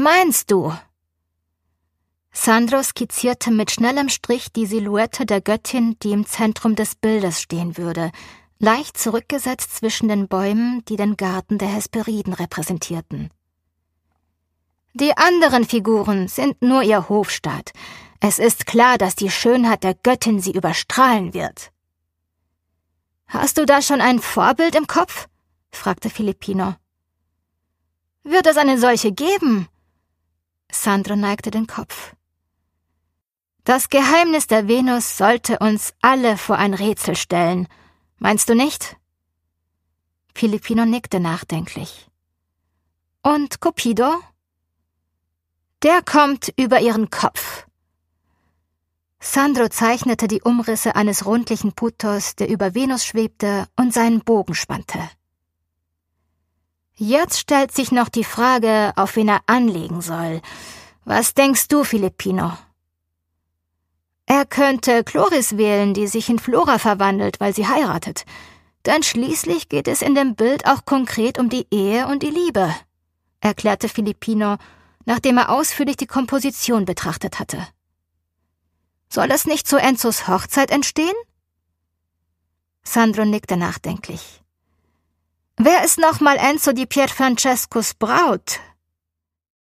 meinst du?« Sandro skizzierte mit schnellem Strich die Silhouette der Göttin, die im Zentrum des Bildes stehen würde, leicht zurückgesetzt zwischen den Bäumen, die den Garten der Hesperiden repräsentierten. »Die anderen Figuren sind nur ihr Hofstaat. Es ist klar, dass die Schönheit der Göttin sie überstrahlen wird.« »Hast du da schon ein Vorbild im Kopf?« fragte Filippino. »Wird es eine solche geben?« Sandro neigte den Kopf. »Das Geheimnis der Venus sollte uns alle vor ein Rätsel stellen. Meinst du nicht?« Filippino nickte nachdenklich. »Und Cupido?« »Der kommt über ihren Kopf.« Sandro zeichnete die Umrisse eines rundlichen Putos, der über Venus schwebte und seinen Bogen spannte. »Jetzt stellt sich noch die Frage, auf wen er anlegen soll. Was denkst du, Filippino?« »Er könnte Chloris wählen, die sich in Flora verwandelt, weil sie heiratet. Denn schließlich geht es in dem Bild auch konkret um die Ehe und die Liebe«, erklärte Filippino, nachdem er ausführlich die Komposition betrachtet hatte. »Soll es nicht zu Enzos Hochzeit entstehen?« Sandro nickte nachdenklich. »Wer ist nochmal Enzo di Pierfrancescos Braut?«